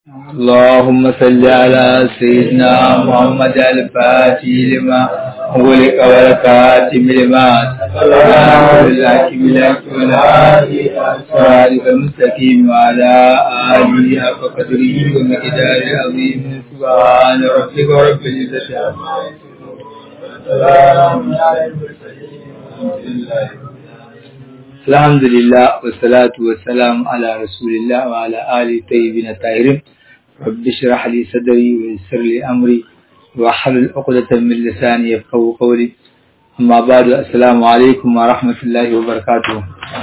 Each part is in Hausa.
اللهم صل على سيدنا محمد الفاتح لما أغلق والكاتم لما سبق بالحكم لك والهادي صراطك المستقيم وعلى آله حق قدره ومقداره العظيم سبحان ربك رب العزة عما يصفون وسلام على المرسلين الحمد لله والصلاة والسلام على رسول الله وعلى آله الطيبين الطاهرين رب اشرح لي صدري ويسر لي أمري واحلل عقدة من لساني يفقهوا قولي أما بعد السلام عليكم ورحمة الله وبركاته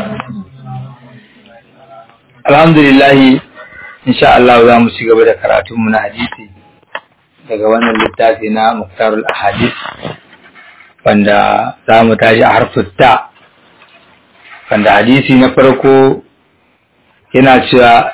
الحمد لله إن شاء الله za mu ci gaba da karatunmu na hadisi daga wannan littafi na Mukhtarul Ahadith wanda za mu tashi a harfin ta wanda hadisi na farko yana cewa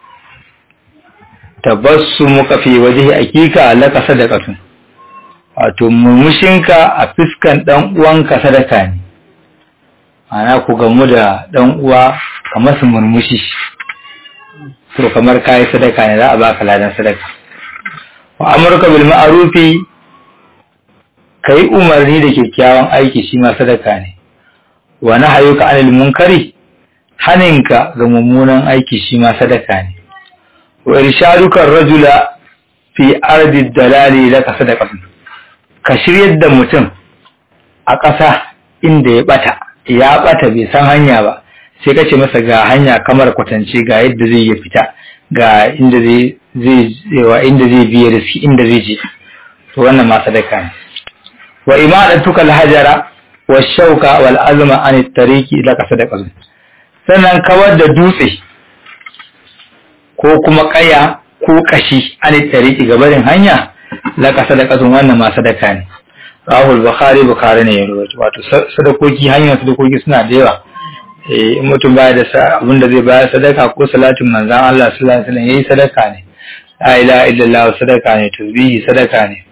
tabassumuka fi wajhi akika laka sadaqatun wato murmushinka a fiskan dan uwanka sadaka ne ana ku gamu da dan uwa kamar su murmushi to kamar kai sadaka ne za a baka ladan sadaka wa amruka bil ma'rufi kai umarni da kyakkyawan aiki shi ma sadaka ne wa nahyuka anil munkari haninka ga mummunan aiki shi ma sadaka ne wa irshaduka ar-rajula fi ardi dalali laka sadaqatun ka shiryar da mutum a ƙasa inda ya bata bai san hanya ba sai ka ce masa ga hanya kamar kwatance ga yadda zai ya fita ga inda zai biye da shi inda zai je to wannan ma sadaka ne wa imadatuka al-hajara wa shauka wal azma an at-tariqi laka sadaqatun sannan kawar da dutse ko kuma kaya ko kashi an at-tariqi gabarin hanya laka sadaqatun wannan ma sadaka ne rahul bukhari ne ya rawaito wato sadakoki hanyar sadakoki suna da yawa in mutum baya da abin da zai bayar sadaka ko salatin manzon Allah sallallahu alaihi wasallam yayi sadaka ne la ilaha illallah sadaka ne tasbihi sadaka ne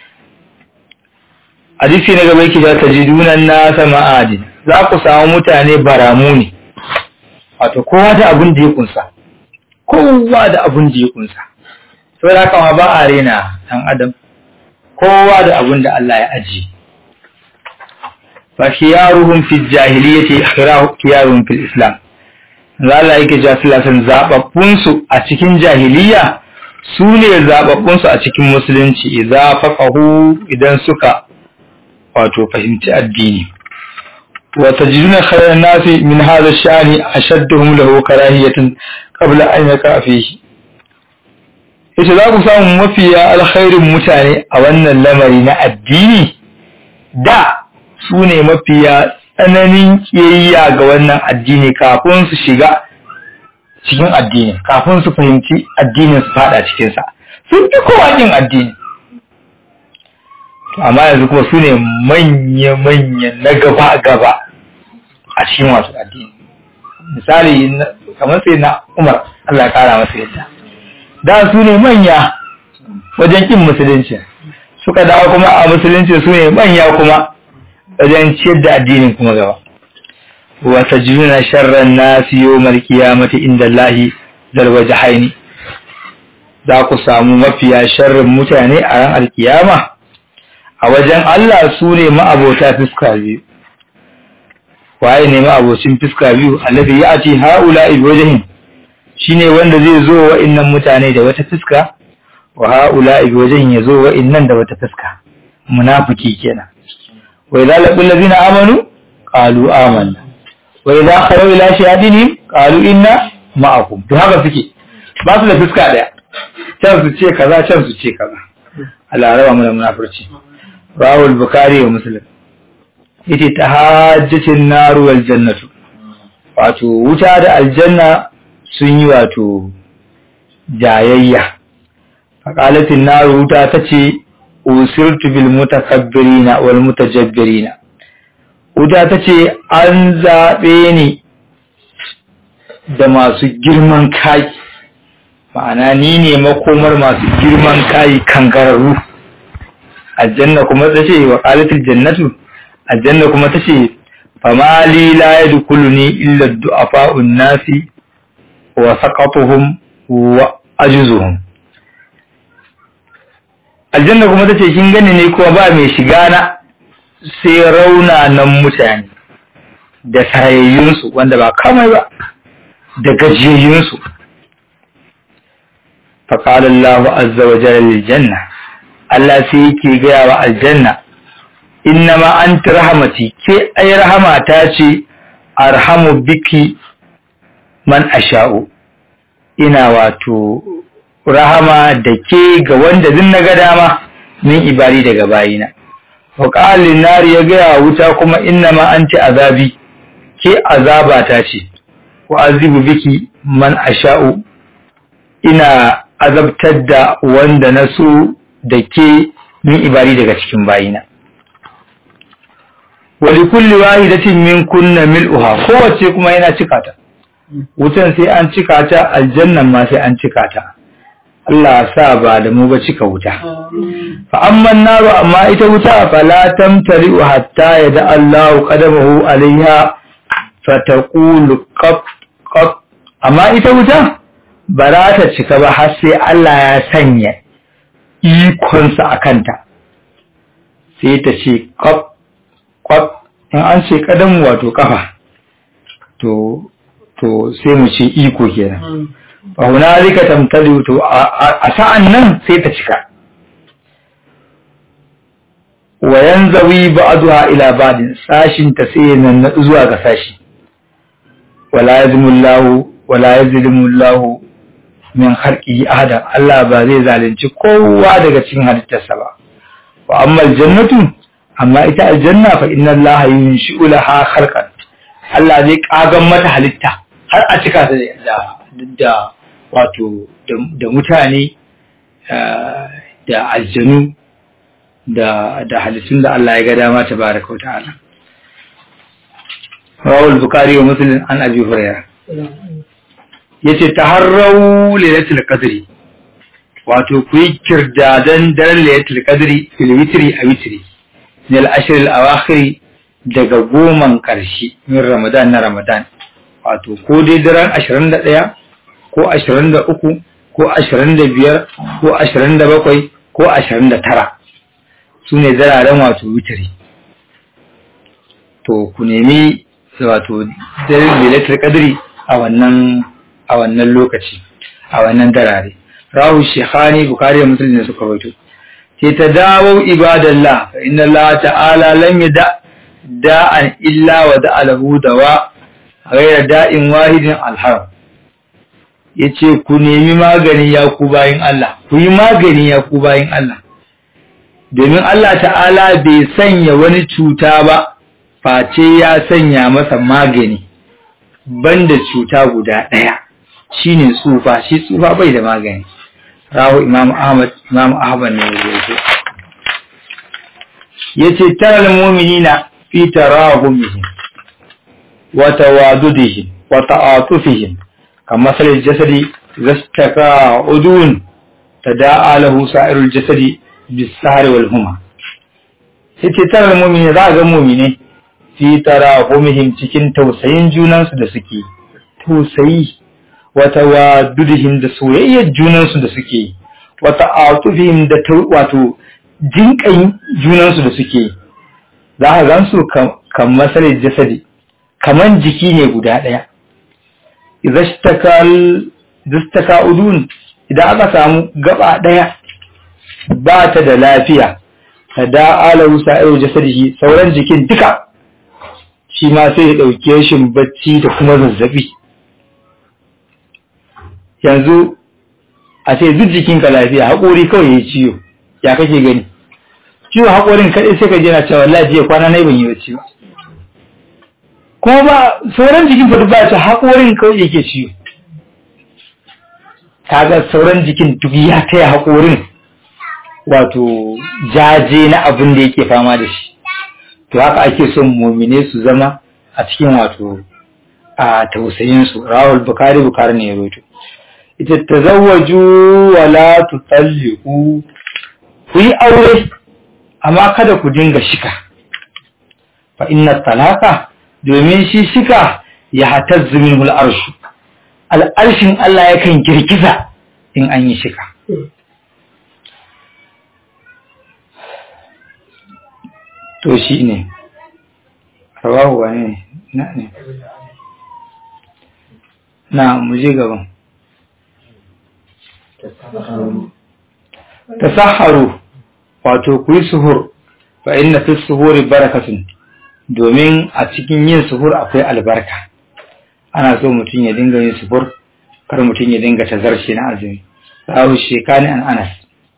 hadisi na gaba yake da tajidunan nasa ma'adin za ku samu mutane baramu ne wato kowa da abin da ya kunsa sai da kama ba a rena dan adam kowa da abin da Allah ya aji fa khiyaruhum fi jahiliyyati khiyaruhum fil islam Allah yake ja filasan zababbun su a cikin jahiliya su ne zababbun su a cikin musulunci idza faqahu idan suka wato fahimci addini wa tajiduna khayran nasi min hadha ash-shani ashadduhum lahu karahiyatan qabla an yaqa fihi yace za ku samu mafiya alkhairin mutane a wannan lamari na addini da su ne mafiya tsananin kiyayya ga wannan addini kafin su shiga cikin addini kafin su fahimci addinin su fada cikin sa sun fi kowa yin addini amma yanzu kuma su ne manya-manya na gaba-gaba a cikin wasu addini misali kamar sai na Umar Allah ya kara masa yadda da su ne manya wajen kin musulunci suka dawo kuma a musulunci su ne manya kuma wajen ciyar da addinin kuma gaba wa tajiduna sharran nasi yawmal qiyamati inda Allahi zal wajhaini za ku samu mafiya sharrin mutane a ran alkiyama a wajen Allah su ne ma'abota fiska biyu waye ne ma'abocin fiska biyu alladhi ya'ti haula'i biwajhin shine wanda zai zo wa innan mutane da wata fiska wa haula'i biwajhin yazo wa innan da wata fiska munafiki kenan wa idza laqul ladina amanu qalu amanna wa idza khalu ila shayadinihim qalu inna ma'akum to haka suke ba su da fiska daya can su ce kaza can su ce kaza Allah rawa mu munafurci rawul bukhari wa muslim yace tahajjatin naru wal jannatu wato wuta da aljanna sun yi wato jayayya faqalatin naru wuta tace usirtu bil mutakabbirina wal mutajabbirina wuta tace an zabe ni da masu girman kai ma'ana ni ne makomar masu girman kai kangararru aljanna kuma tace wa qalatil jannatu aljanna kuma tace famali la yadkhuluni illa du'afa'un nasi wa saqatuhum wa ajzuhum aljanna kuma tace kin gani ne kuma ba mai shiga na sai raunanan mutane da sarayayyunsu wanda ba kamar ba da gajiyayyunsu. faƙalar Allah azza wa jalla janna, Allah sai yake gaya wa aljanna, inna ma an rahamati, ke ai rahamata ce, arhamu biki man asha'u, ina wato rahama da ke ga wanda zin na ga dama min ibari daga bayina. faƙalin nari ya gaya wuta kuma inna ma an azabi, ke azabata ce, wa azibu biki man asha'u, ina azabtar da wanda na so da ke min ibari daga cikin bayina. Wali kulli wahidatin min kunna mil'uha, kowace kuma yana cika ta, wutan sai an cika ta, aljannan ma sai an cika ta. Allah sa ba da mu ba cika wuta. Fa amman naru, amma ita wuta fala tamtari hatta yada Allahu qadamahu alaiha fataqulu qaf qaf, amma ita wuta ba za ta cika ba har sai Allah ya sanya ikonsa a kanta, sai ta ce qaf qaf. In an ce kadamu wato kafa, to sai mu ce iko kenan. fa hunalika tamtali, to a sa'an nan sai ta cika. wa yanzawi ba'daha ila ba'din, sashin ta sai nan zuwa ga sashi. wala yazlimullahu min khalqihi ahada, Allah ba zai zalunci kowa daga cikin halittarsa ba. wa amma aljannatu, amma ita aljanna fa inna Allah yunshi'u laha khalqan, Allah zai kagan mata halitta har a cika ta da wato da mutane da aljanu da halittun da Allah ya ga dama tabaraka wa ta'ala. Rawal Bukhari wa Muslim an Abi Hurairah yace taharrau lailatul qadri, wato ku yi kirdadan daren lailatul qadri fil witri a witri min al-ashr al-awakhir, daga goman karshe min Ramadan na Ramadan, wato ko dai daren 21 ko 23 ko 25 ko 27 ko 29, sune dararen wato witri. To ku nemi wato daren lailatul qadri a wannan lokaci, a wannan darare. Rawu Sheikhani, Bukhari da Muslim ne suka rawaito. Sai ta dawo ibadallah, fa inna Allah ta'ala lam yada da'an illa wa da'a lahu dawa ghayra da'in wahidin alharam. Yace ku nemi magani ya ku bayin Allah, ku yi magani ya ku bayin Allah, domin Allah ta'ala bai sanya wani cuta ba face ya sanya masa magani, banda cuta guda ɗaya, shine tsufa. Shi tsufa bai da magani. Rawu Imam Ahmad ne ya yace taral mu'minina fi tarahumihim wa tawadudihim wa ta'atufihim kama salil jasadi zastaka udun tada'a lahu sa'irul jasadi bis-sahri wal huma. Yace taral mu'minina, za ga mu'mine fi tarahumihim, cikin tausayin junansu da suke, tausayi, wa tawaddudihim, da soyayyar junansu da suke, wa ta'atufihim, da wato jinƙayin junansu da suke. Za ka gansu kan masalin jasadi, kaman jiki ne guda ɗaya. Idastaka udun, idan aka samu gaba ɗaya ba ta da lafiya, tada'alahu sa'iru jasadihi, sauran jikin duka shi ma sai ya ɗauke shi bacci da kuma zazzabi. Yanzu a ce duk jikinka lafiya, haƙori kawai ya ciwo, ya kake gani? Ciwo haƙorin kaɗai sai ka je na cewa wallahi jiya kwana na ban yi bacci ba. Kuma ba sauran jikin fa ba ta haƙorin kawai yake ciwo. Kaga sauran jikin duk ya taya haƙorin wato jaje na abin da yake fama da shi. To haka ake son mu'mine su zama a cikin wato a tausayin su. Rawal Bukhari ne ya rawaito. Ita tazawwaju wa la tutalliqu, ku yi aure amma kada ku dinga shika. Fa inna talaka, domin shi shika ya hatazzu minhu al-arshu, al-arshin Allah yakan girgiza in an yi shika. to shi ne rawahu wani ne na muje gaban tasahharu wato ku yi suhur fa inna fi suhuri barakatun domin a cikin yin suhur akwai albarka. Ana so mutum ya dinga yin suhur, kar mutum ya dinga tazarce na azumi. Rawu shekani an Anas.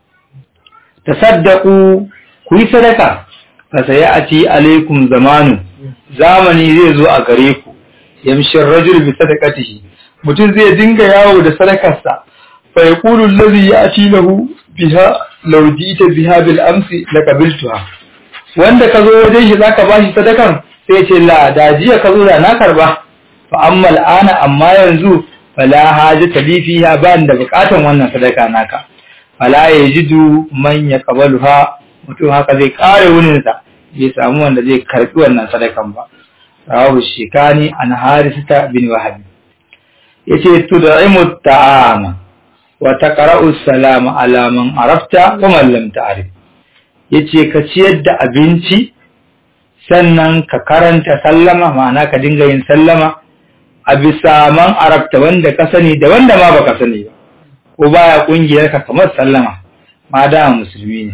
Tasaddaqu ku yi sadaka fa sayati alaikum zamanu, zamani zai zo a gare ku, yamshi rajul bi sadaqatihi, mutum zai dinga yawo da sadakarsa, fa yaqulu allazi yati lahu biha law ji'ta biha bil amsi laqabiltuha. Wanda ka zo wajen shi zaka bashi sadakan sai ce la da jiya ka zo da na karba, fa amma al'ana amma yanzu fala hajata li fiha, ba da bukatan wannan sadaka naka. Fala yajidu man yaqbaluha, mutum haka zai kare wurin sa bai samu wanda zai karbi wannan sadakan ba. Rawahu Shikani an Harisata bin Wahab. Yace tud'imu ta'ama wa taqra'u salama ala man arafta wa man lam ta'rif. Yace ka ciyar da abinci sannan ka karanta sallama, ma'ana ka dinga yin sallama a bisa man arabta, wanda ka sani da wanda ma baka sani ba, ko baya kungiyar ka kamar sallama ma da musulmi ne.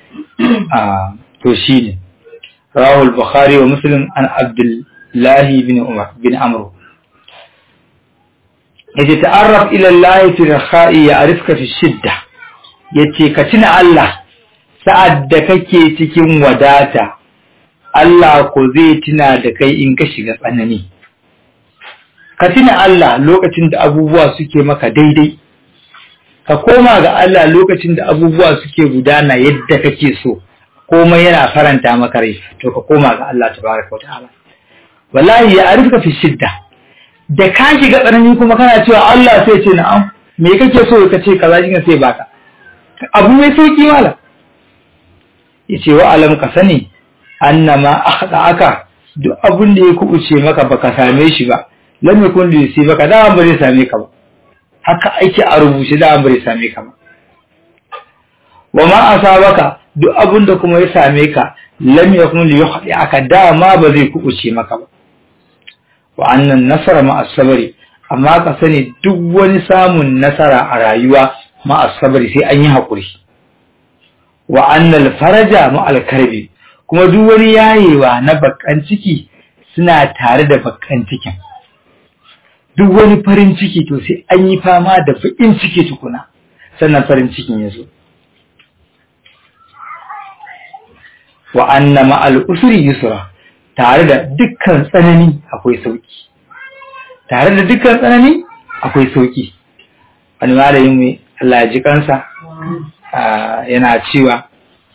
To shine Rawahul Bukhari wa Muslim an Abdullah bin Umar bin Amr. Yace ta'arraf ila Allah fi rakha'i ya'rifka fi shidda. Yace ka tuna Allah sa'ad da kake cikin wadata, Allah ko zai tuna da kai in ka shiga tsanani. Ka tuna Allah lokacin da abubuwa suke maka daidai, ka koma ga Allah lokacin da abubuwa suke gudana yadda kake so, komai yana faranta maka rai, to ka koma ga Allah tabaraka wata'ala. Wallahi ya arifka fi shidda, da ka shiga tsanani kuma kana cewa Allah sai ce na'am, me kake so ka ce kaza shi sai baka. Abu mai sauki wala. Yace wa alam ka sani annama aka duk abun da ya kubuce maka baka same shi ba, lam yakun li yusibaka, da ba zai same ka ba. Haka aiki a rubuce, da ba zai same ka ba. Wa ma asabaka duk abun da kuma ya same ka, lam yakun li yukhdi'aka, da ma ba zai kubuce maka ba. Wa annan nasara ma as-sabri, amma ka sani duk wani samun nasara a rayuwa ma as-sabri sai an yi hakuri. Wa annal faraja ma al-karbi, kuma duk wani yayewa na bakan ciki suna tare da bakan cikin. Duk wani farin ciki to sai an yi fama da bakin ciki tukuna sannan farin cikin ya zo. Wa anna ma al-usri yusra, tare da dukkan tsanani akwai sauki. Tare da dukkan tsanani akwai sauki. Wani malamin mai Allah ya ji kansa yana cewa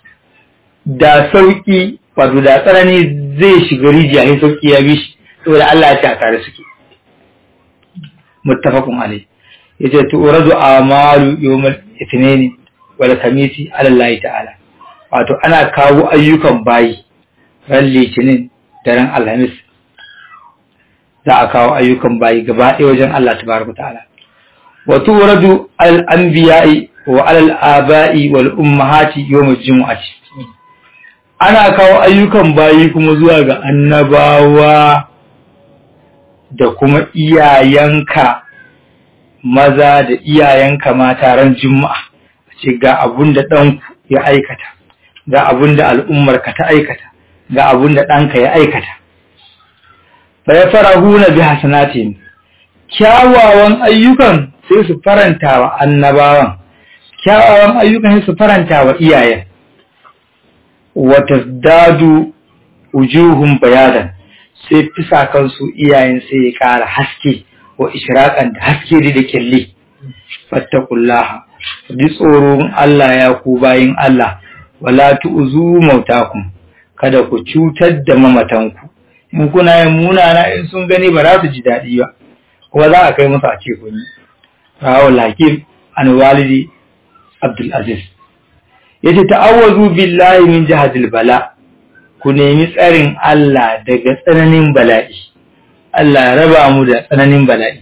da sauki, wato da tsanani zai shiga rijiya ne sauki ya bi shi, saboda Allah ya ce a tare suke. Muttafaqun alayh. Yace tu'radu a'malu yawmal ithnain wal khamisi ala Allah ta'ala. Wato ana kawo ayyukan bayi ran Litinin da ran Alhamis. Za a kawo ayyukan bayi gaba ɗaya wajen Allah tabaraka ta'ala. Wa tu'radu al-anbiya'i wa al-aba'i wal ummahati yawm al-jum'ati. Ana kawo ayyukan bayi kuma zuwa ga annabawa da kuma iyayenka maza da iyayenka mata ran juma'a, ce ga abun da ɗanku ya aikata, ga abun da al'ummarka ta aikata, ga abun da ɗanka ya aikata. Fa ya farahuna bi hasanatin, kyawawan ayyukan sai su faranta wa annabawan, kyawawan ayyukan sai su faranta wa iyayen. Wa tazdadu wujuhum bayadan, sai fisa kansu iyayen sai ya ƙara haske, wa ishraqan da haske da kyalli. Fattaqullaha, ji tsoron Allah ya ku bayin Allah, wala tu'zu mautakum, kada ku cutar da mamatanku. In kuna yin munana in sun gani ba za su ji daɗi ba, kuma za a kai musu a ce kun yi. Rawal Hakim an walidi Abdul Aziz. Yace ta'awwazu billahi min jahadil bala, ku nemi tsarin Allah daga tsananin bala'i. Allah ya raba mu da tsananin bala'i.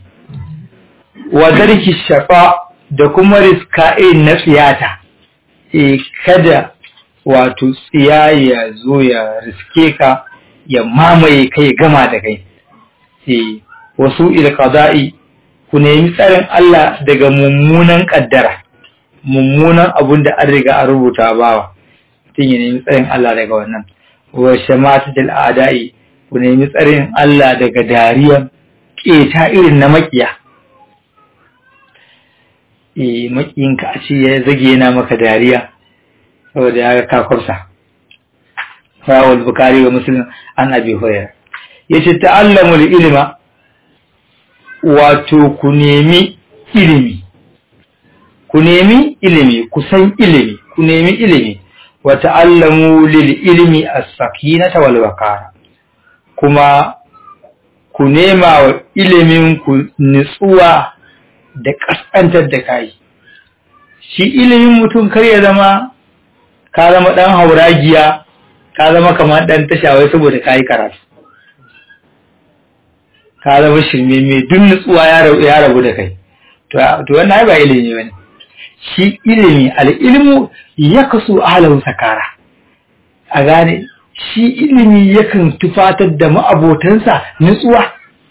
Wa darki shafa, da kuma riska'in na tsiyata. Kada wato tsiya ya zo ya riske ka ya mamaye kai gama da kai. Wasu ilqada'i, ku nemi tsarin Allah daga mummunan kaddara, mummunan abun da an riga an rubuta bawa, mutum ya nemi tsarin Allah daga wannan. Wa shamatatil a'da'i, ku nemi tsarin Allah daga dariyan keta irin na makiya. Makiyinka a ce ya zage yana maka dariya saboda ya ga kakursa. Rawal Bukhari wa Muslim an Abi Hurairah. Yace ta'allamul ilma, wato ku nemi ilimi, ku nemi ilimi, ku san ilimi, ku nemi ilimi. Wa ta'allamu lil ilmi as-sakinata wal waqara, kuma ku nema wa ilimin ku nutsuwa da kaskantar da kai. Shi ilimin mutum kar ya zama ka zama dan hauragiya, ka zama kamar dan tashawai saboda kai karatu, ka zama shirme mai duk nutsuwa ya rabu da kai, to wannan ba ilimi bane. Shi ilimi, al-ilmu yakasu ahlahu sakara, a gane shi ilimi yakan tufatar da ma'abotansa nutsuwa,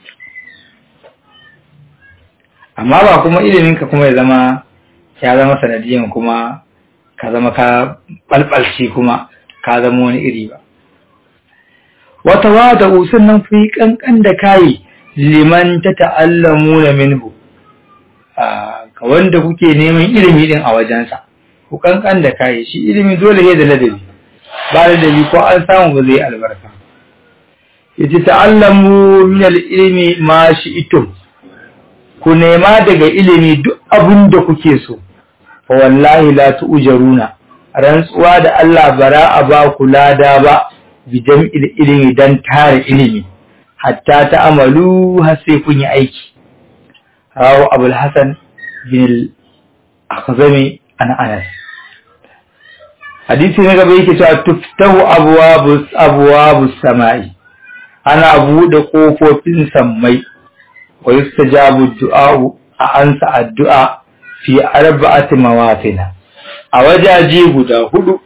amma ba kuma iliminka kuma ya zama sanadiyan kuma ka zama ka balbalci kuma ka zama wani iri ba. Wata wada sannan ku yi kankan da kayi liman ta ta'allamuna minhu, ka wanda kuke neman ilimi din a wajensa, ku kankan da kayi. Shi ilimi dole ne da ladabi, ba ladabi ko an samu ba zai albarka. Yace ta'allamu min al-ilmi ma shi'tum, ku nema daga ilimi duk abin da kuke so. Fa wallahi la tu'jaruna, rantsuwa da Allah bara a ba ku lada ba bi jam'il ilmi dan tare ilimi, hatta ta'amalu har sai kun yi aiki. Rawu Abul Hasan bin al-Akhzami an Anas. Hadisi na gaba yake cewa tuftahu abwabus samai, ana buɗe ƙofofin sammai, wa yustajabu du'a'u, a ansa addu'a fi arba'ati mawafina, a wajaje guda 4.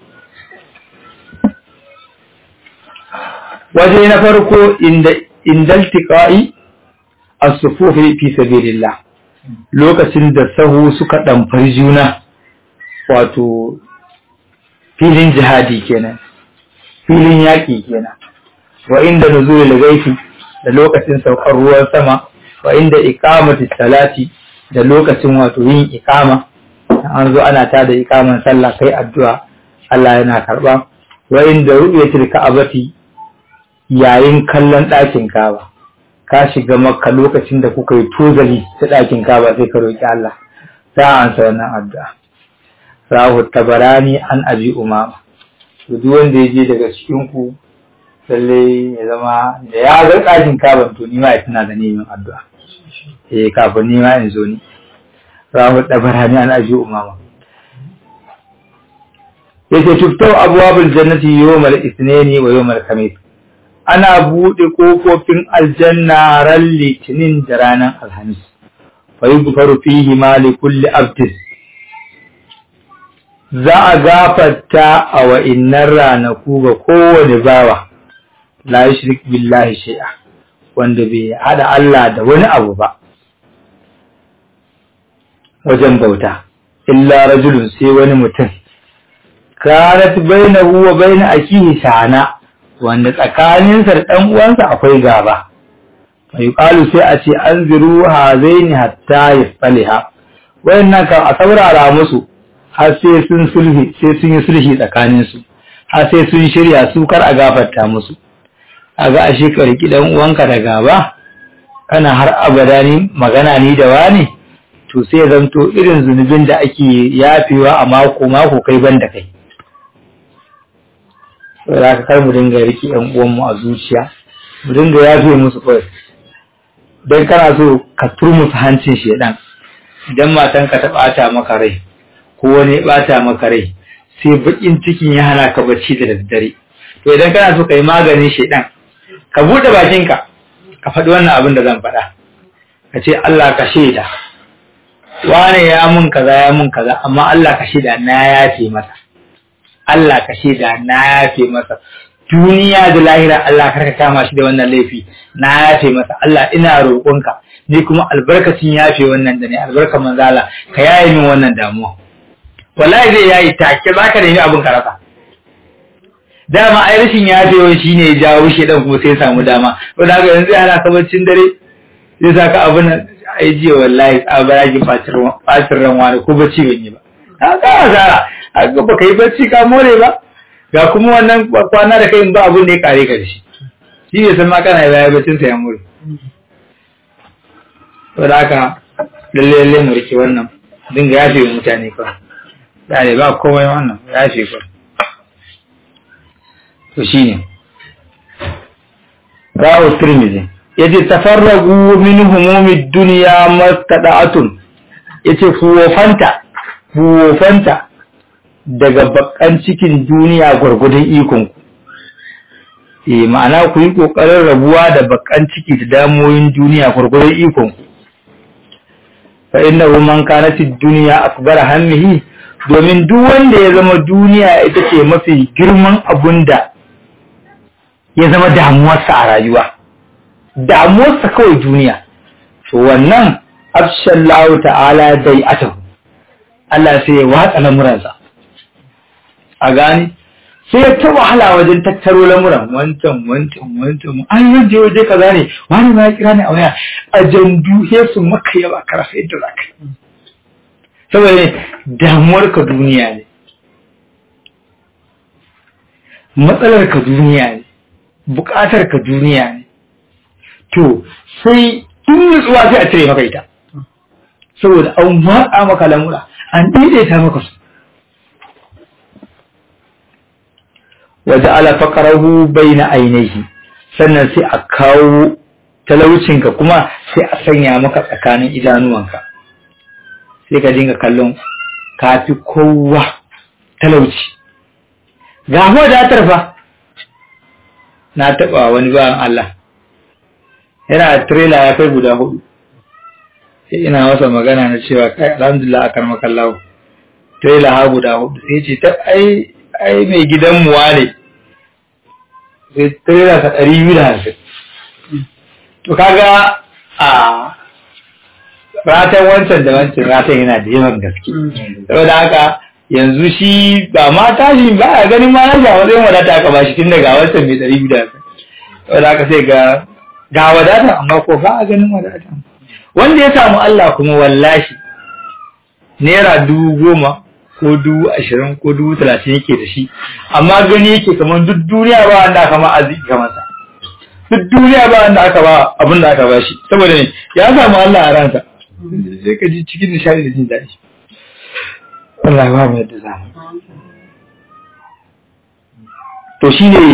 Waje na farko indal tiqa'i as-sufufi fi sabilillah, lokacin da sahu suka damfar juna, wato filin jihadi kenan, filin yaƙi kenan. Wa inda nuzulul ghaifi, da lokacin saukar ruwan sama. Wa inda iqamati salati, da lokacin wato yin iqama, an zo ana tada iqaman sallah kai addu'a Allah yana karba. Wa inda ru'yatul ka'abati, yayin kallon ɗakin Kaaba, ka shiga Makka lokacin da kuka yi tozali ta ɗakin Kaaba sai ka roki Allah, za a ansa wannan addu'a. Rahu Tabarani an Abi Umama. Duk wanda ya je daga cikin ku lalle ya zama da ya ga ɗakin Kaaba to ni ma ya tuna da neman addu'a. Kafin ni ma in zo ni. Rahu Tabarani an Abi Umama. Yace tuftau abwabul jannati yawmal ithnaini wa yawmal khamis. Ana buɗe ƙofofin aljanna ran Litinin da ranar Alhamis. Fa yughfaru fihi ma li kulli abdin. Za a gafarta a wa'innan ranaku ga kowane bawa, la yushrik billahi shay'a, wanda bai hada Allah da wani abu ba wajen bauta, illa rajulun, sai wani mutum, kanat bainahu wa bain akihi sana, wanda tsakaninsa da ɗan uwansa akwai gaba. Mai qalu sai a ce anziru hazaini hatta yasliha, wayannan kan a saurara musu har sai sun yi sulhi tsakaninsu, har sai sun shirya su kar a gafarta musu. Aga ashe ka riki dan uwanka da gaba, kana har abada ni magana ni da wani, to sai zanto irin zunubin da ake yafewa a mako kai banda kai. Saboda ka kar mu dinga riki ɗan uwanmu a zuciya, mu dinga yafe musu kawai. Dan kana so ka turmusu hancin shedan, idan matanka ta bata maka rai ko wani bata maka rai, sai bakin cikin ya hana ka bacci da daddare, to idan kana so kai maganin shedan, ka bude bakinka ka faɗi wannan abin da zan faɗa, ka ce Allah ka shaida wane ya mun kaza amma Allah ka shaida na yafe masa, Allah ka shaida na yafe masa duniya da lahira Allah karka kama shi da wannan laifi na yafe masa Allah ina roƙonka ni kuma albarkacin yafe wannan da ne albarkar manzo Allah ka yaye min wannan damuwa wallahi zai yayi take zaka nemi abin ka rasa dama ai rashin yafewa shine ya jawo shi dan kuma sai ya samu dama to daga yanzu ana kabancin dare zai saka abin nan ai jiya wallahi tsabaragi fatir ran wani ko bacci ban yi ba ka asara haka baka yi bacci ka more ba ga kuma wannan kwana da kai ba abin da ya kare ka da shi shi ne san ma kana yayi baccin sa ya more to da haka lalle mu rike wannan dinga yafe wa mutane kawai dai ba komai wannan yafe kawai to shine rawu Tirmidhi yace tafarragu min humumid dunya mastada'atun yace fuwofanta daga bakan cikin duniya gurgudun ikon ku ma'ana ku yi kokarin rabuwa da bakan ciki da damoyin duniya gurgudun ikon ku fa innahu man kanat ad-dunya akbar hammihi domin duk wanda ya zama duniya ita ce mafi girman abunda ya zama damuwarsa a rayuwa damuwarsa kawai duniya to wannan afshallahu ta'ala dai'atahu Allah sai ya watsa lamuransa a gani sai ya ta wahala wajen tattaro lamuran wancan an yaje waje kaza ne wani ma ya kira ni a waya a jandu he su maka yawa karafa yadda za ka saboda damuwar ka duniya ne matsalar ka duniya ne bukatar ka duniya ne to sai tun nutsuwa sai a cire maka ita saboda an watsa maka lamura an daidaita maka su waje ala faqarahu baina ainihi sannan sai a kawo talaucinka kuma sai a sanya maka tsakanin idanuwanka sai ka dinga kallon kafi kowa talauci ga wadatar fa na taba wani bayan Allah yana trailer ya kai guda 4 sai ina masa magana na cewa kai alhamdulillah akar makallahu trailer ha guda 4 sai ce ta ai mai gidan mu wane sai trailer ta 250 to kaga a ratan wancan da wancan ratan yana da yawan gaske saboda haka yanzu shi ba ma tashi ba a ganin ma na ga wajen wadata aka bashi tun daga wancan mai 250 saboda haka sai ga wadata amma ko ba a ganin wadata wanda ya samu Allah kuma wallahi naira 10,000 ko 20,000 ko 30,000 yake da shi amma gani yake kamar duk duniya ba wanda aka ma arziki kamar sa duk duniya ba wanda aka ba abin da aka ba shi saboda ne ya samu Allah a ransa sai ka ji cikin nishadi da jin daɗi Allah ba mu yadda za mu to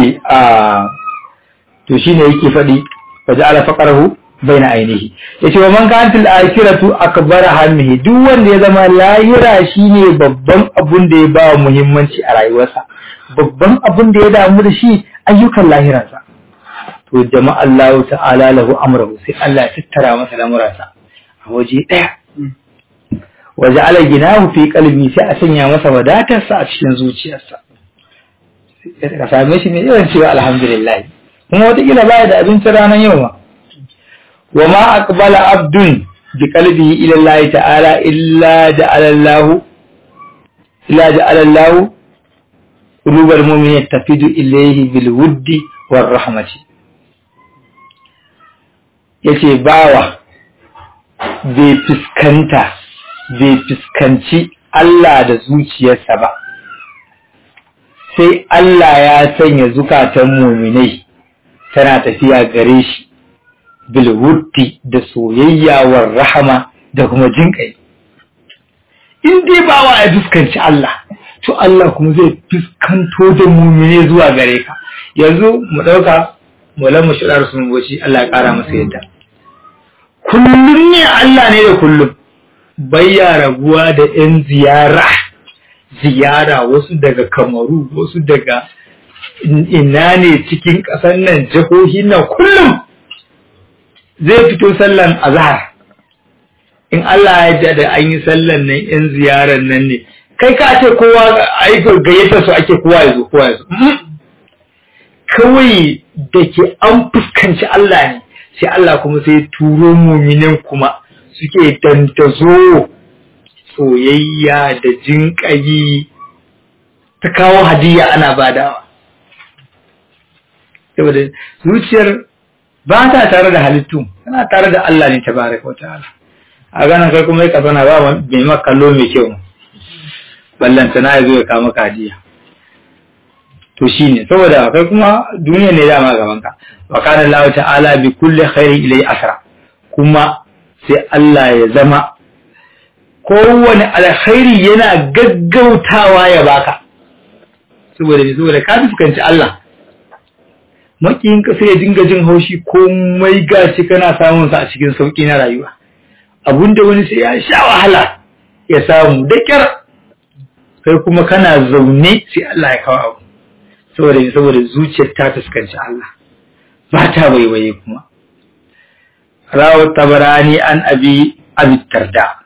shine yake faɗi waja'ala faqarahu baina ainihi yace wa man kanat al-akhiratu akbar hammihi duk wanda ya zama lahira shine babban abun da ya ba muhimmanci a rayuwarsa babban abun da ya damu da shi ayyukan lahirarsa to jama'a Allah ta'ala lahu amrahu sai Allah ya tattara masa lamuransa a waje daya waja'ala ginahu fi qalbi sai a sanya masa wadatarsa a cikin zuciyarsa ka same shi ne yawan cewa alhamdulillah kuma wata kila baya da abinci ranar yau ma وما أقبل عبد بقلبه إلى الله تعالى إلا جعل الله قلوب المؤمنين تفيد إليه بالود والرحمة yace bawa bai fuskanci Allah da zuciyarsa ba sai Allah ya sanya zukatan mu'minai tana tafiya gare shi bilwuddi da soyayya war rahama da kuma jinkai in dai bawa ya fuskanci Allah to Allah kuma zai fuskanto da mu'mine zuwa gare ka yanzu mu dauka Maulana Shirar sun goci Allah ya kara masa yadda kullum ne Allah ne da kullum bayya rabuwa da yan ziyara wasu daga Kamaru wasu daga ina ne cikin ƙasar nan jihohin nan kullum zai fito sallan azhar in Allah ya yarda da an yi sallan nan yan ziyarar nan ne kai ka ce kowa ai gayyatar su ake kowa ya zo kawai da ke an fuskanci Allah ne sai Allah kuma sai turo mu'minin kuma suke dantazo soyayya da jinƙayi ta kawo hadiya ana badawa saboda zuciyar ba ta tare da halittu tana tare da Allah ne tabaraka wa ta'ala a ganin kai kuma ka zana ba mai makallo mai kyau ballanta na yazo ya kama hadiya to shine saboda kai kuma duniya ne dama gaban ka wa kana Allah ta'ala bi kulli khairin ilai asra kuma sai Allah ya zama kowane alkhairi yana gaggautawa ya baka saboda ka fuskanci Allah makiyin ka sai ya dinga jin haushi komai gashi kana samun sa a cikin sauki na rayuwa abunda wani sai ya sha wahala ya samu da kyar kai kuma kana zaune sai Allah ya kawo abu saboda zuciyar ta fuskanci Allah ba ta waiwaye kuma rawu tabarani an abi tarda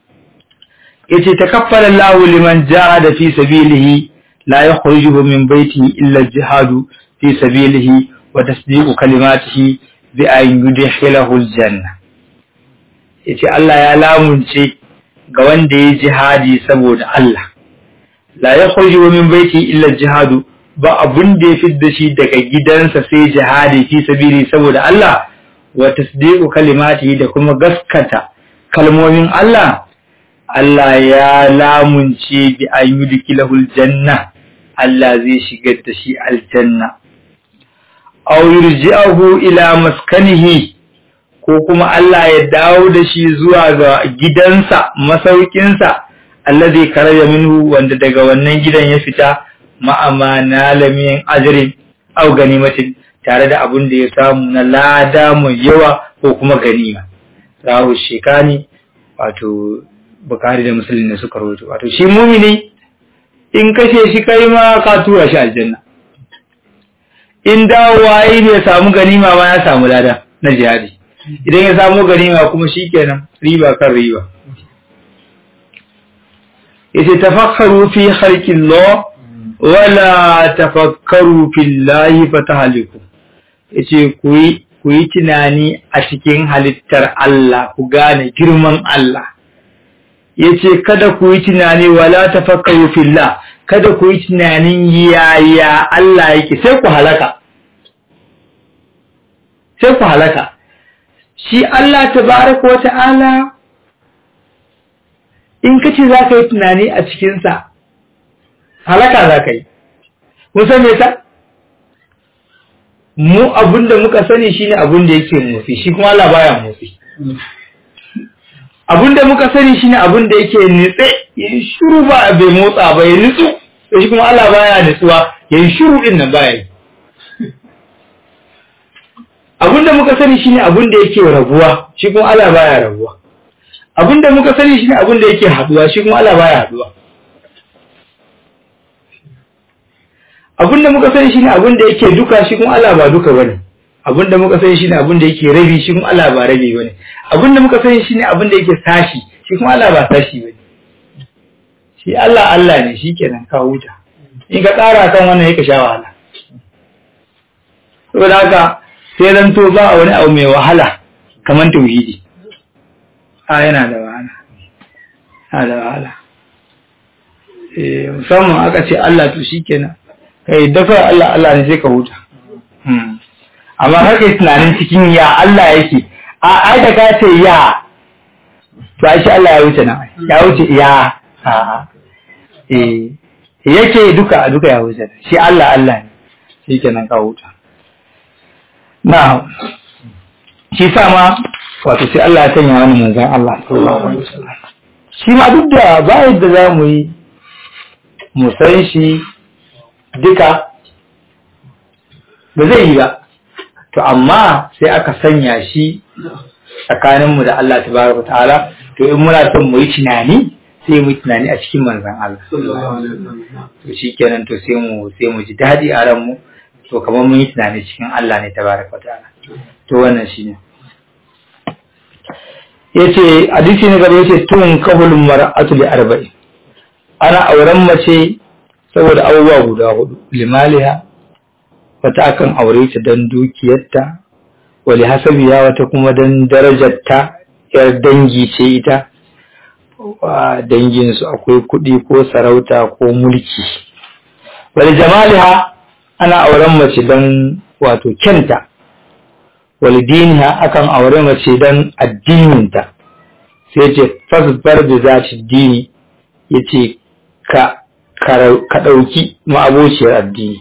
yace takaffala Allah liman jahada fi sabilihi la yakhrujuhu min baytihi illa al-jihadu fi sabilihi wa tasdiqu kalimatihi bi an yudkhilahu al-janna yace Allah ya lamunce ga wanda ya jihadi saboda Allah la yakhrujuhu min baytihi illa al-jihadu ba abun da ya fidda shi daga gidansa sai jihadi fi sabili saboda Allah wa tasdiqu kalimatihi da kuma gaskata kalmomin Allah Allah ya lamunce bi an yudkhilahu al-janna Allah zai shigar da shi aljanna aw yurji'uhu ila maskanihi ko kuma Allah ya dawo da shi zuwa ga gidansa masaukinsa alladhi karaja minhu wanda daga wannan gidan ya fita ma'amana lamin ajrin aw ganimatin tare da abin da ya samu na lada mai yawa ko kuma ganima rawu shekani wato Bukhari da Muslim ne suka rawaito wato shi mu'mini in kashe shi kai ma ka tura shi aljanna in dawowa yi ne samu ganima ma ya samu lada na jihadi idan ya samu ganima kuma shikenan riba kan riba yace tafakkaru fi khalqillah wala tafakkaru fillahi fatahliku yace ku yi tunani a cikin halittar Allah ku gane girman Allah yace kada ku yi tunani wala tafakkaru fillah kada ku yi tunanin yaya Allah yake sai ku halaka shi Allah tabaraka wa ta'ala in kace zaka yi tunani a cikin sa halaka zaka yi mun san me ta mu abinda muka sani shine abinda yake motsi shi kuma Allah baya motsi abinda muka sani shine abinda yake nitse yayin shiru ba bai motsa ba ya nitsu shi kuma Allah baya nitsuwa yayin shiru din nan baya abinda muka sani shine abinda yake rabuwa shi kuma Allah baya rabuwa abinda muka sani shine abinda yake haduwa shi kuma Allah baya haduwa abinda muka sani shine abinda yake duka shi kuma Allah ba duka bane abinda muka sani shine abinda yake rabi shi kuma Allah ba rabi bane abinda muka sani shine abinda yake sashi shi kuma Allah ba sashi bane shi Allah ne shikenan ka huta in ka tsara kan wannan yake sha wahala saboda haka sai zan to ba wani abu mai wahala kamar tauhidi yana da wahala musamman aka ce Allah to shikenan kai dafa Allah ne sai ka huta amma har kai tunanin cikin ya Allah yake ai da ka ce ya to ai shi Allah ya wuce nan ya wuce ya yake duka ya wuce shi Allah ne shikenan ka huta na shi sama wato sai Allah ya sanya wani manzon Allah sallallahu alaihi wasallam shi ma duk da ba yadda zamu yi mu san shi duka ba zai yi ba to amma sai aka sanya shi tsakaninmu da Allah tabaraka ta'ala to in muna son mu yi tunani sai mu yi tunani a cikin manzon Allah to shikenan to sai mu ji dadi a ranmu to kamar mun yi tunani cikin Allah ne tabaraka ta'ala to wannan shine yace hadisi ne gaba yace tun qabul mar'atu li arba'in ana auren mace saboda abubuwa guda hudu: limaliha, wata akan aure ta don dukiyarta, wali hasabiya, wata kuma don darajarta, yar dangi ce ita, danginsu akwai kuɗi ko sarauta ko mulki. Wali jamaliha, ana auren mace don wato kyanta, wali diniha, akan aure mace don addininta. Sai ce fasbar da zati dini, yace ka ɗauki ma'abociyar addini,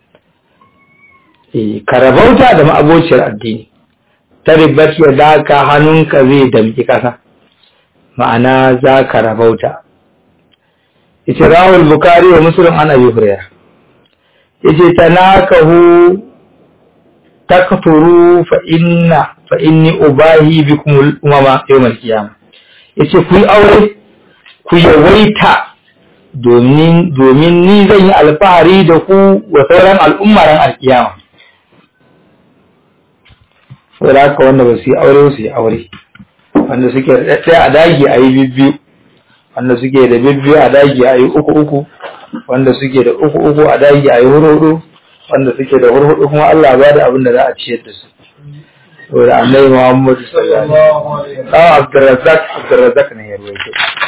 ka rabauta da ma'abociyar addini. Ta ribat ya daka hannunka zai damki ƙasa, ma'ana za ka rabauta. Yace rawul Bukhari wa Muslim an Abi Hurairah, yace tanakahu takfuru fa inni ubahi bikum al-umama yawm al-qiyamah. Yace ku yi aure, ku yawaita, domin ni zan yi alfahari da ku wa sauran al'ummaran alkiyama. Saboda haka wanda ba su yi aure su yi aure, wanda suke da ɗaya a dagi a yi bibbiyu, wanda suke da bibbiyu a dagi a yi uku, wanda suke da uku a dagi a yi hurhudu, wanda suke da hurhudu kuma Allah ba da abin da za a ciyar da su. Saboda Annabi Muhammad sallallahu alaihi wasallam Abdurrazzaq ne ya ruwaito.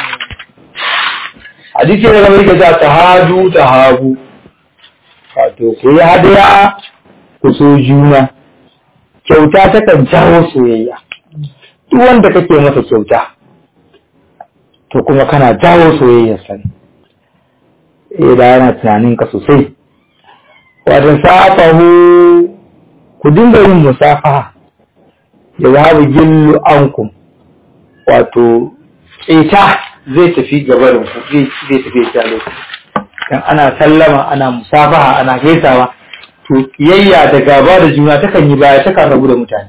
Hadisi ne da muke ta tahabu, wato ku yi hadiya ku so juna. Kyauta ta kan jawo soyayya. Duk wanda kake masa kyauta to kuma kana jawo soyayyar sa. Da yana tunanin ka sosai. Wato safahu, ku dinga yin musafaha. Ya zahabu gillu ankum, wato ƙeta zai tafi gabarin ku, zai tafi talo. Dan ana sallama, ana musafaha, ana gaisawa, to kiyayya da gaba da juna takan yi baya, takan rabu da mutane.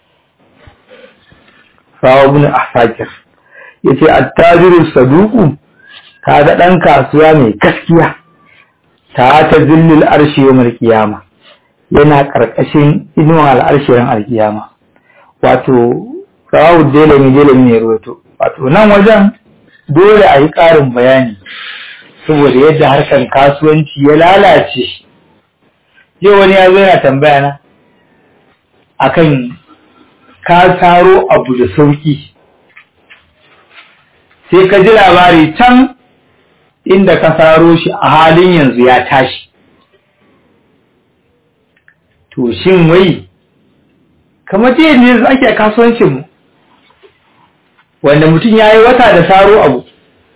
Rawa ibn Ahsakir yace at-tajiru saduqu, kaga dan kasuwa mai gaskiya, ta zillil arshi yawmal qiyama, yana karkashin inuwar al'arshin alkiyama. Wato rawu delemi ne ruwato. Wato nan wajen dole a yi ƙarin bayani saboda yadda harkar kasuwanci ya lalace. Yau wani ya zo yana tambaya na akan ka taro abu da sauki, sai ka ji labari can inda ka taro shi a halin yanzu ya tashi. To shin wai kamar ta yadda yanzu ake kasuwancinmu, wanda mutum ya yi wata da saro abu,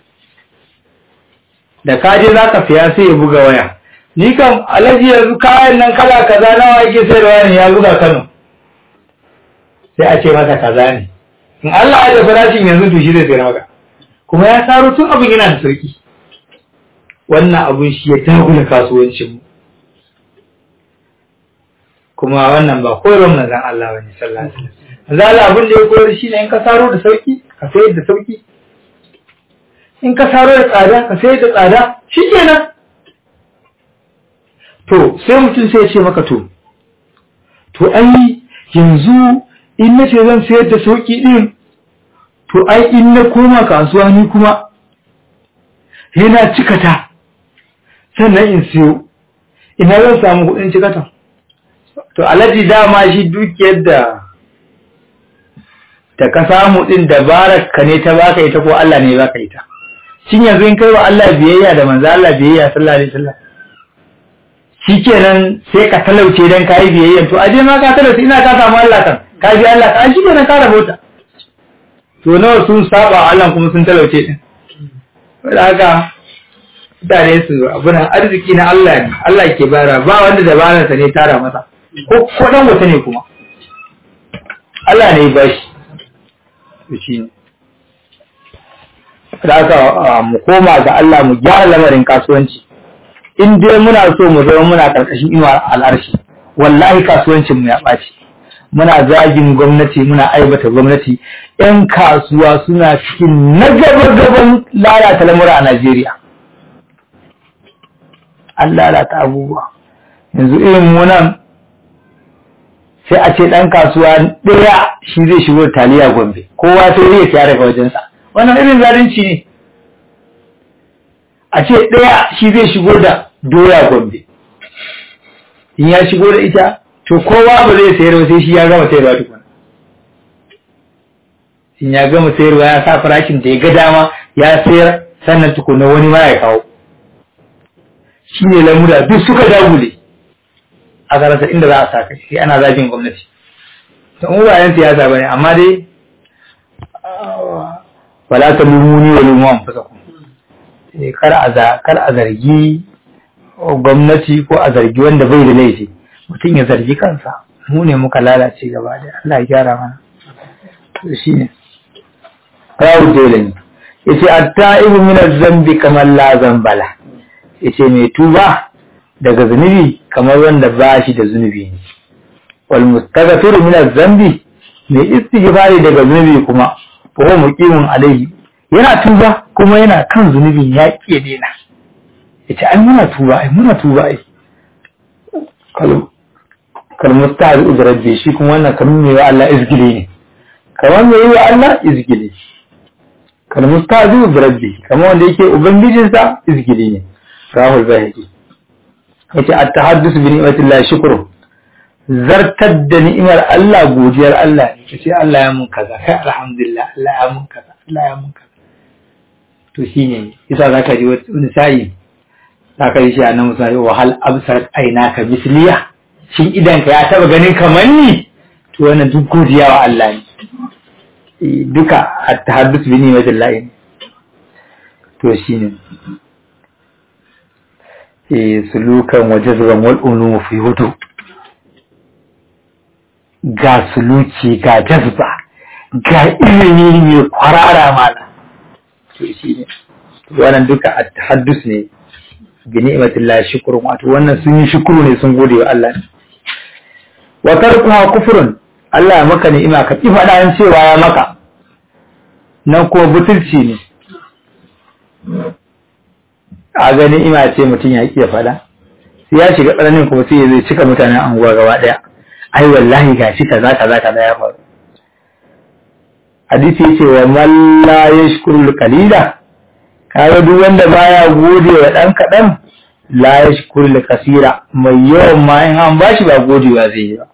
da kaje za ka siya sai ya buga waya, ni kam alaji yanzu kayan nan kala kaza nawa yake sayarwa ne, ya buga Kano, sai a ce masa kaza ne. In Allah ya da farashin yanzu to shi zai sayar maka, kuma ya saro tun abin yana da sauki. Wannan abun shi ya dagula kasuwancinmu, kuma wannan ba koyarwar manzon Allah bane sallallahu alaihi wasallam. Zalla abin da ya koyar shi ne in ka saro da sauki ka sayar da sauki, in ka saro da tsada ka sayar da tsada, shikenan. To sai mutum sai ya ce maka to ai yanzu in na ce zan sayar da sauki din, to ai in na koma kasuwa ni kuma yana cikata sannan in siyo, ina zan samu kuɗin cikata? To alaji dama shi dukiyar da ka samu din dabarar ka ne ta baka ita ko Allah ne ya baka ita. Shin yanzu in kai wa Allah biyayya da manzo Allah biyayya sallallahu alaihi wasallam, shikenan sai ka talauce dan kai biyayya, to aje ma ka talauce ina ka samu Allah kan ka bi Allah ka shikenan ka rabota. To nawa sun saba Allah kuma sun talauce din. Saboda haka dare su abunan arziki na Allah ne, Allah ke bara, ba wanda dabararsa ne tara masa. Ko dan wata ne kuma Allah ne ya bashi shi ne. Da aka mu koma ga Allah, mu gyara lamarin kasuwanci. In dai muna so mu zama muna karkashin inuwar al'arshi, wallahi kasuwancin mu ya ɓaci. Muna zagin gwamnati, muna aibata gwamnati. 'Yan kasuwa suna cikin na gaban lalata lamura a Najeriya. An lalata abubuwa. Yanzu irin mu nan sai a ce ɗan kasuwa ɗaya shi zai shigo da taliya Gombe, kowa sai zai siya daga wajensa. Wannan irin zalunci ne. a ce ɗaya shi zai shigo da doya Gombe, in ya shigo da ita to kowa ba zai sayar ba sai shi ya gama sayarwa tukuna. In ya gama sayarwa ya sa farashin da ya ga dama ya sayar sannan tukuna wani ma ya kawo. Shi ne lamura duk suka dagule a karasa inda za a sa kai sai ana zagin gwamnati. Ta mu ba yan siyasa bane amma dai wala ta lumuni wa lumu an fasa kun. Kar a zargi gwamnati ko a zargi wanda bai da laifi. Mutum ya zargi kansa. Mu ne muka lalace gaba da Allah ya gyara mana. Shi ne. Rawu dole ne. Yace at-ta'ibu min az-zambi kamar la zambala. Yace mai tuba daga zunubi kamar wanda ba shi da zunubi ne. Wal mustaghfiru min az-zambi mai istighfari daga zunubi kuma fa muqimun alaihi. Yana tuba kuma yana kan zunubin ya kiye dena. Yace ai muna tuba ai. Kalmustahi uzrabbi shi kuma wannan kamar mai wa Allah izgili ne. Kamar mai wa Allah izgili. Kalmustahi uzrabbi kamar wanda yake ubangijinsa izgili ne. Rahul Bayhaqi. Yace at-tahaddus bi ni'matillah shukru. Zartar da ni'imar Allah godiyar Allah ne. Yace Allah ya mun kaza kai alhamdulillah Allah ya mun kaza Allah ya mun kaza. To shine yasa zaka ji wani sai zaka yi shi a nan misali wa hal absar ainaka misliya. Shin idan ka ya taba ganin kamar ni to wannan duk godiya wa Allah ne. Duka at-tahaddus bi ni'matillah ne. To shine sulukan wa jazban wal ulum fi hudu. Ga suluki ga jazba ga ilimi mai kwarara mana. To shine wannan duka at-tahaddus ne bi ni'matillah shukrun wato wannan sun yi shukuru ne sun gode wa Allah. Wa tarkuha kufrun Allah ya maka ni'ima ka ki fada an cewa ya maka nan ko butulci ne. A ga ni'ima ce mutum ya ki fada sai ya shiga tsananin kuma sai zai cika mutanen anguwa gaba daya ai wallahi gashi kaza ya faru. Hadisi yace wa man la yashkurul qalila kaga duk wanda baya gode wa dan kadan la yashkurul kasira mai yawan ma in an bashi ba godewa zai yi ba.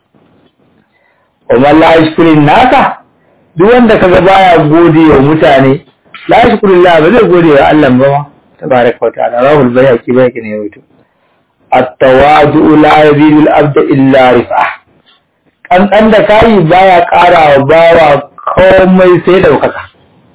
Wa man la yashkurin naka duk wanda kaga baya gode wa mutane la yashkurullah ba zai gode wa Allah ba tabaraka wa ta'ala. Rahul Bayhaqi bai ne yato at-tawadu la yazidu al-abd illa rif'a. Kankan da kai baya ƙara wa bawa komai sai daukaka.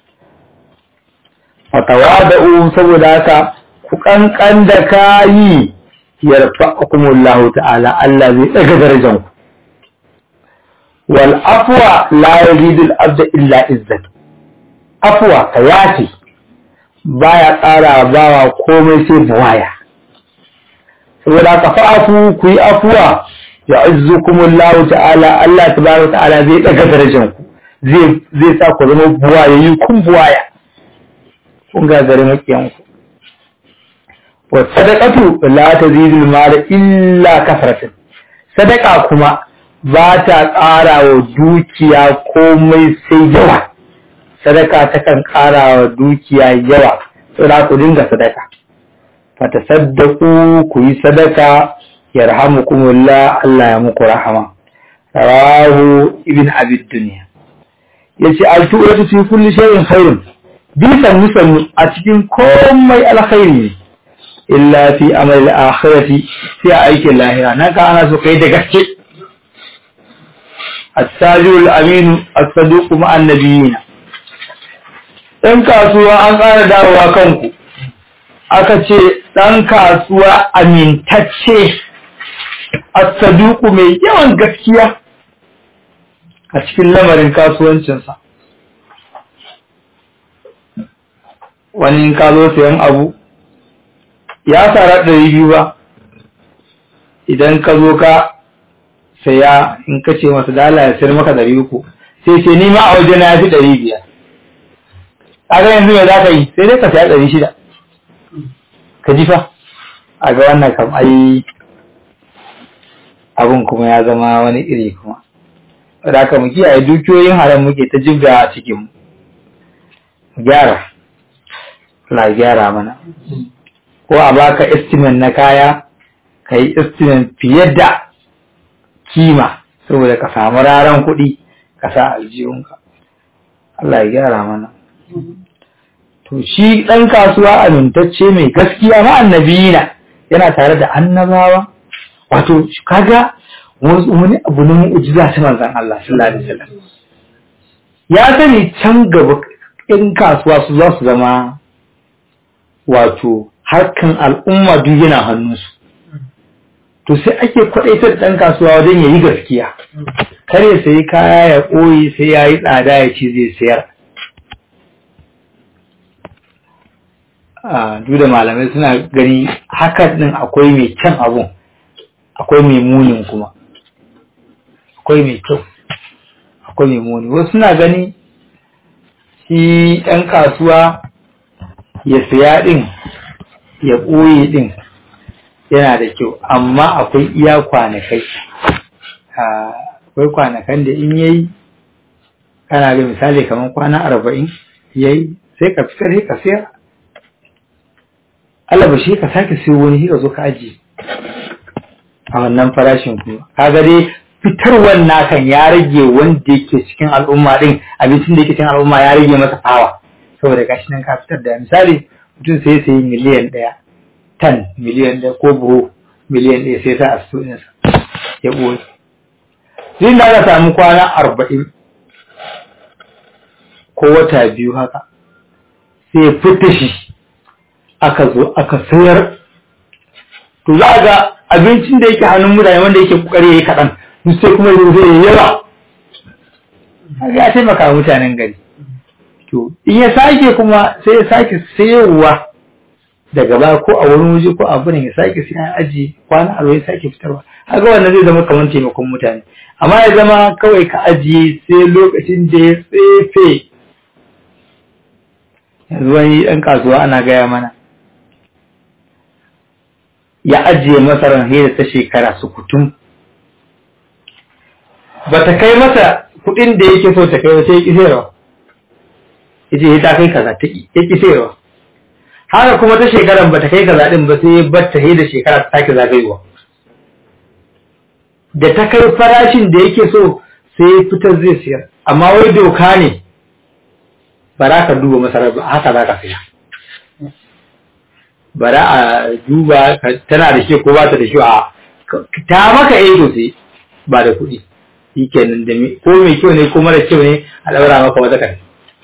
Fatawadu saboda haka ku kankan da kai yarfa'ukumullahu ta'ala Allah zai daga darajar ku. Wal afwa la yazidu al-abd illa izzat. Afwa kayati baya ƙara bawa komai sai buwaya. Saboda ka fa'afu ku yi afuwa ya'izzukumullahu ta'ala Allah tabaraka ta'ala zai daga darajar ku. Zai sa ku zama buwaya yi kun buwaya. Kun ga gare makiyan ku. Wa sadaqatu la tazidu al-mal illa kasratan. Sadaqa kuma ba ta ƙara wa dukiya komai sai yawa. Sadaka takan ƙara wa dukiya yawa, saboda ku dinga sadaka. Fatasaddaqu ku yi sadaka yarhamukumullah Allah ya muku rahama. Rawahu Ibn Abi Dunya. Yace al-tu'atu fi kulli shay'in khairun. Bisan musannu a cikin komai alkhairi ne. Illa fi amal al-akhirati sai aikin lahira. Naka ana so kai da gaske. As-sajul aminu as-saduq ma'an nabiyina. Ɗan kasuwa an ƙara dawowa kanku, aka ce ɗan kasuwa amintacce, as-saduku mai yawan gaskiya a cikin lamarin kasuwancinsa. Wani in ka zo sayan abu, ya tsara 200 ba, idan ka zo ka saya in ka ce masa dala ya sayar maka 300, sai ce ni ma a waje na ya fi 500. Kaga yanzu me za ka yi sai dai ka saya 600 ka ji fa a ga wannan kam ai abun kuma ya zama wani iri kuma da haka mu kiyaye dukiyoyin haram muke ta jibga a cikin mu gyara Allah gyara mana. Ko a baka estimate na kaya ka yi estimate fiye da kima saboda ka samu raran kuɗi ka sa aljihunka. Allah ya gyara mana. To shi ɗan kasuwa amintacce mai gaskiya ma annabiyina yana tare da annabawa. Wato kaga wani abu na mu'jiza ta manzon Allah sallallahu alaihi wasallam. Ya sani can gaba ɗan kasuwa su za su zama wato harkan al'umma duk yana hannunsu. To sai ake kwaɗaitar ɗan kasuwa wajen ya yi gaskiya. Kar ya sayi kaya ya ɓoye sai ya yi tsada ya ce zai sayar. Duk da malamai suna gani hakan ɗin akwai mai kyan abun, akwai mai munin kuma. Akwai mai kyau, akwai mai muni. Wasu suna gani shi ɗan kasuwa ya saya ɗin, ya ɓoye ɗin yana da kyau, amma akwai iya kwanakai. Akwai kwanakan da in yayi, kana ga misali kamar kwana 40 yayi, sai ka fitar sai ka sayar. Allah ba shi ka sake siyo wani shi ka zo ka ajiye a wannan farashin kuma. Kaga dai fitarwar nakan ya rage wanda yake cikin al'umma din, abincin da yake cikin al'umma ya rage masa fawa. Saboda gashi nan ka fitar da misali mutum sai sai miliyan 1, tan miliyan 1 ko buhu miliyan 1 sai sa a sto ɗinsa ya ɓoye. Zai da aka samu kwana 40 ko wata 2 haka sai ya fita shi aka zo aka sayar. To za ga abincin da yake hannun mutane wanda yake kokari yayi kaɗan sai kuma zai yi yawa. Haka ya taimaka mutanen gari. To in ya sake kuma sai ya sake sayarwa daga baya ko a wani waje ko a gurin ya sake sai an aji kwana 40 sake fitarwa. Haka wannan zai zama kamar taimakon mutane. Amma ya zama kawai ka ajiye sai lokacin da ya tsefe. Yanzu wani ɗan kasuwa ana gaya mana ya ajiye masarar hira ta shekara su kutum. Ba ta kai masa kuɗin da yake so ta kai wa sai ya ƙi sayarwa. Yace ta kai kaza ta ƙi sayarwa. Haka kuma ta shekaran ba ta kai kaza ɗin ba sai ya bar ta da shekara ta sake zagayewa. Da ta kai farashin da yake so sai ya fitar zai sayar. Amma wai doka ne ba za ka duba masarar ba, haka za ka saya. Bara a duba tana da shi ko ba ta da shi a ta maka sosai ba da kuɗi. Shi kenan da ko mai kyau ne ko mara kyau ne a ɗaura maka wata kai.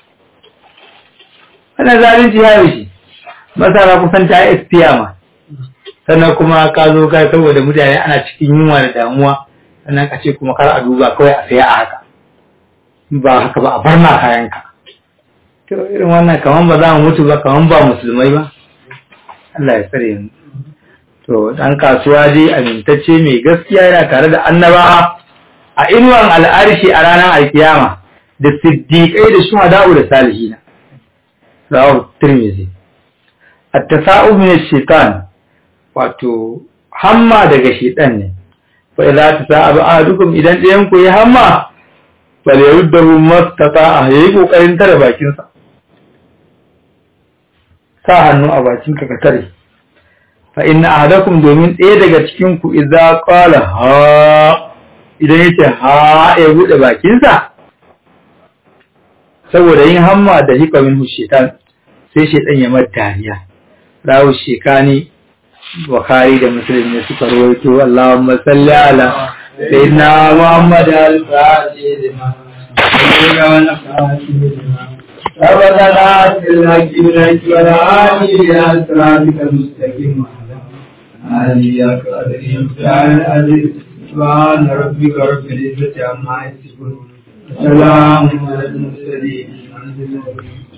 Wannan zalunci ya yi shi. Masara kusan ta expire ma. Sannan kuma ka zo ka saboda mutane ana cikin yunwa da damuwa. Sannan ka ce kuma kar a duba kawai a saya a haka. Ba haka ba a bar ma kayanka. To irin wannan kaman ba za mu mutu ba kaman ba musulmai ba. Allah ya tsare mu. To dan kasuwa dai amintacce mai gaskiya yana tare da annabawa a inuwan al'arshi a ranar alkiyama da siddiqai da shuhada'u da salihina. Rawahu Tirmidhi. At-tasa'ub min ash-shaytan wato hamma daga shaytan ne. Fa idza tasa'aba ahadukum idan ɗayan ku ya hamma bal yuddahu mastata'a yayi kokarin tare bakin sa. Sa hannu a bakin ka tare. Fa inna ahadakum domin ɗaya daga cikin ku idza qala ha idan yace ha ya bude bakin sa saboda yin hamma da hika min shaytan sai shaytan ya mar dariya. Rawu shekani Bukhari da Muslim ne suka rawaito. Allahumma salli ala sayyidina Muhammad al-Fatih ربنا آتنا في الدنيا حسنة صراطك المستقيم عليك قدرهم تعالى سبحان ربك رب العزة عما يصفون وسلام على المرسلين